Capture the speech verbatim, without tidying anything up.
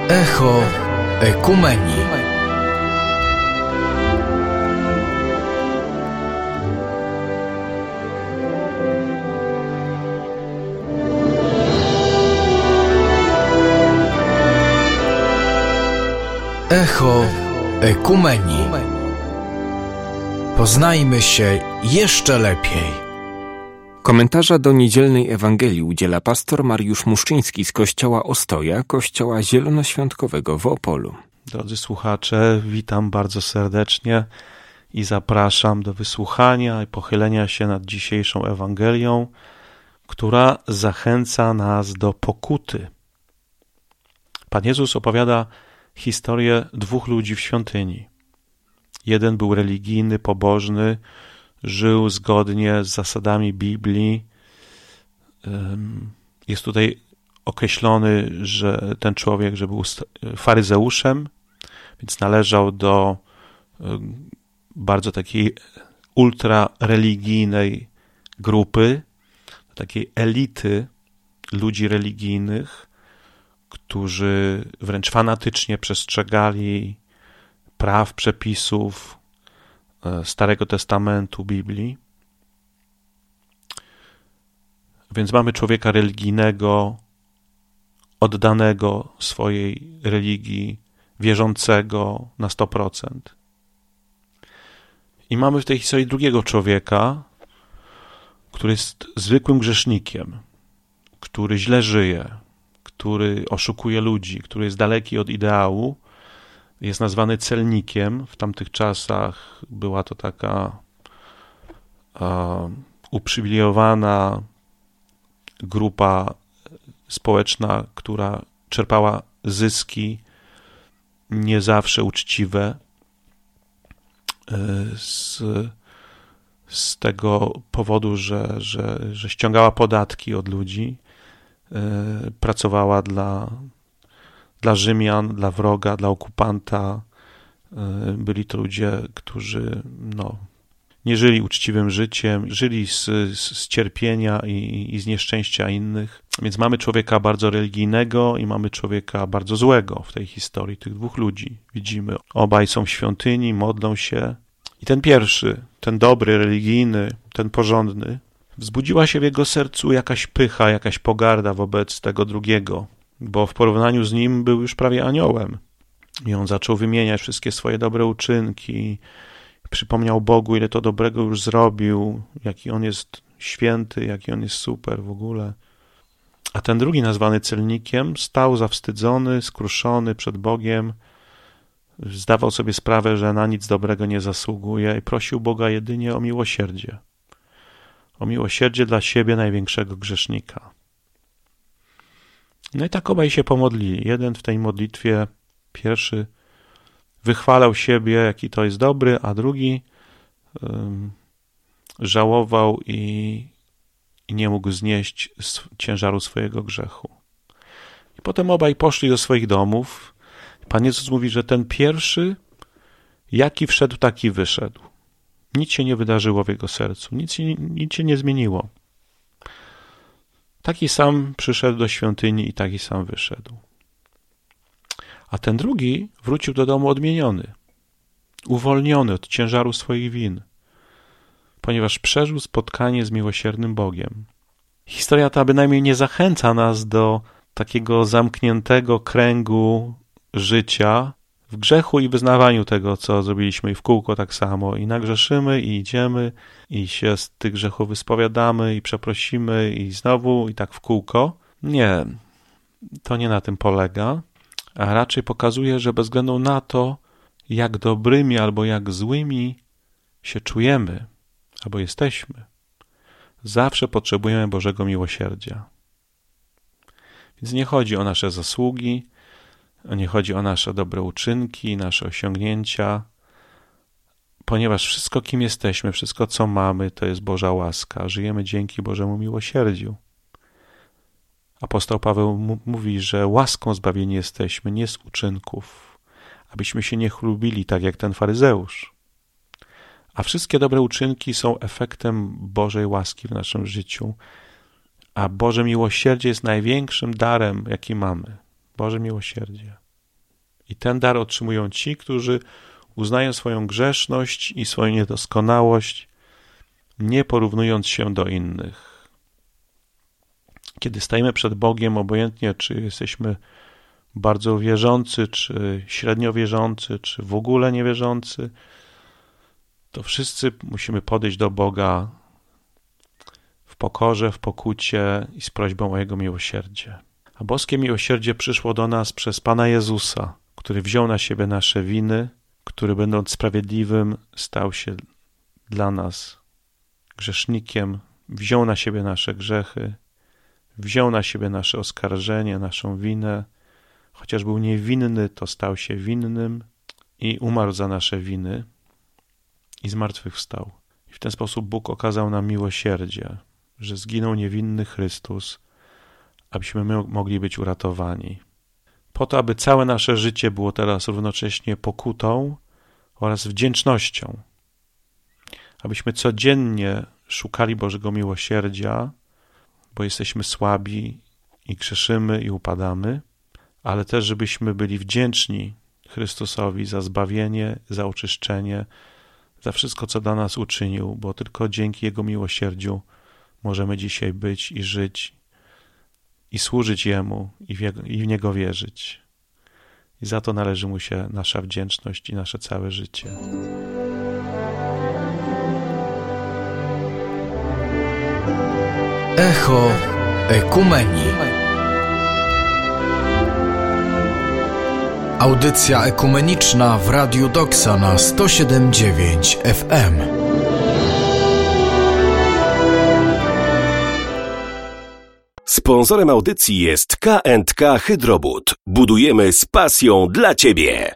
Echo Ekumenii. Echo Ekumenii. Poznajmy się jeszcze lepiej. Komentarza do niedzielnej Ewangelii udziela pastor Mariusz Muszczyński z kościoła Ostoja, kościoła zielonoświątkowego w Opolu. Drodzy słuchacze, witam bardzo serdecznie i zapraszam do wysłuchania i pochylenia się nad dzisiejszą Ewangelią, która zachęca nas do pokuty. Pan Jezus opowiada historię dwóch ludzi w świątyni. Jeden był religijny, pobożny, żył zgodnie z zasadami Biblii. Jest tutaj określony, że ten człowiek, że był faryzeuszem, więc należał do bardzo takiej ultrareligijnej grupy, do takiej elity ludzi religijnych, którzy wręcz fanatycznie przestrzegali praw, przepisów Starego Testamentu, Biblii. Więc mamy człowieka religijnego, oddanego swojej religii, wierzącego na sto procent. I mamy w tej historii drugiego człowieka, który jest zwykłym grzesznikiem, który źle żyje, który oszukuje ludzi, który jest daleki od ideału, jest nazwany celnikiem. W tamtych czasach była to taka uh, uprzywilejowana grupa społeczna, która czerpała zyski nie zawsze uczciwe z, z tego powodu, że, że, że ściągała podatki od ludzi, pracowała dla Dla Rzymian, dla wroga, dla okupanta. Byli to ludzie, którzy no, nie żyli uczciwym życiem, żyli z, z cierpienia i, i z nieszczęścia innych. Więc mamy człowieka bardzo religijnego i mamy człowieka bardzo złego w tej historii, tych dwóch ludzi. Widzimy, obaj są w świątyni, modlą się. I ten pierwszy, ten dobry, religijny, ten porządny, wzbudziła się w jego sercu jakaś pycha, jakaś pogarda wobec tego drugiego, bo w porównaniu z nim był już prawie aniołem. I on zaczął wymieniać wszystkie swoje dobre uczynki, przypomniał Bogu, ile to dobrego już zrobił, jaki on jest święty, jaki on jest super w ogóle. A ten drugi, nazwany celnikiem, stał zawstydzony, skruszony przed Bogiem, zdawał sobie sprawę, że na nic dobrego nie zasługuje i prosił Boga jedynie o miłosierdzie. O miłosierdzie dla siebie, największego grzesznika. No i tak obaj się pomodlili. Jeden w tej modlitwie pierwszy wychwalał siebie, jaki to jest dobry, a drugi um, żałował i, i nie mógł znieść ciężaru swojego grzechu. I potem obaj poszli do swoich domów. Pan Jezus mówi, że ten pierwszy, jaki wszedł, taki wyszedł. Nic się nie wydarzyło w jego sercu, nic się, nic się nie zmieniło. Taki sam przyszedł do świątyni i taki sam wyszedł. A ten drugi wrócił do domu odmieniony, uwolniony od ciężaru swoich win, ponieważ przeżył spotkanie z miłosiernym Bogiem. Historia ta bynajmniej nie zachęca nas do takiego zamkniętego kręgu życia w grzechu i wyznawaniu tego, co zrobiliśmy, i w kółko tak samo. I nagrzeszymy, i idziemy, i się z tych grzechów wyspowiadamy, i przeprosimy, i znowu, i tak w kółko. Nie, to nie na tym polega, a raczej pokazuje, że bez względu na to, jak dobrymi albo jak złymi się czujemy, albo jesteśmy, zawsze potrzebujemy Bożego miłosierdzia. Więc nie chodzi o nasze zasługi, nie chodzi o nasze dobre uczynki, nasze osiągnięcia, ponieważ wszystko, kim jesteśmy, wszystko, co mamy, to jest Boża łaska. Żyjemy dzięki Bożemu miłosierdziu. Apostoł Paweł m- mówi, że łaską zbawieni jesteśmy, nie z uczynków, abyśmy się nie chlubili tak jak ten faryzeusz. A wszystkie dobre uczynki są efektem Bożej łaski w naszym życiu, a Boże miłosierdzie jest największym darem, jaki mamy. Boże miłosierdzie. I ten dar otrzymują ci, którzy uznają swoją grzeszność i swoją niedoskonałość, nie porównując się do innych. Kiedy stajemy przed Bogiem, obojętnie czy jesteśmy bardzo wierzący, czy średnio wierzący, czy w ogóle niewierzący, to wszyscy musimy podejść do Boga w pokorze, w pokucie i z prośbą o Jego miłosierdzie. A boskie miłosierdzie przyszło do nas przez Pana Jezusa, który wziął na siebie nasze winy, który będąc sprawiedliwym stał się dla nas grzesznikiem, wziął na siebie nasze grzechy, wziął na siebie nasze oskarżenie, naszą winę. Chociaż był niewinny, to stał się winnym i umarł za nasze winy i zmartwychwstał. I w ten sposób Bóg okazał nam miłosierdzie, że zginął niewinny Chrystus, abyśmy my mogli być uratowani. Po to, aby całe nasze życie było teraz równocześnie pokutą oraz wdzięcznością. Abyśmy codziennie szukali Bożego miłosierdzia, bo jesteśmy słabi i grzeszymy i upadamy, ale też żebyśmy byli wdzięczni Chrystusowi za zbawienie, za oczyszczenie, za wszystko, co dla nas uczynił, bo tylko dzięki Jego miłosierdziu możemy dzisiaj być i żyć i służyć Jemu i w, Jego, i w Niego wierzyć. I za to należy Mu się nasza wdzięczność i nasze całe życie. Echo Ekumenii. Audycja ekumeniczna w Radiu Doksa na sto siedem przecinek dziewięć F M. Sponsorem audycji jest K and K Hydrobud. Budujemy z pasją dla Ciebie.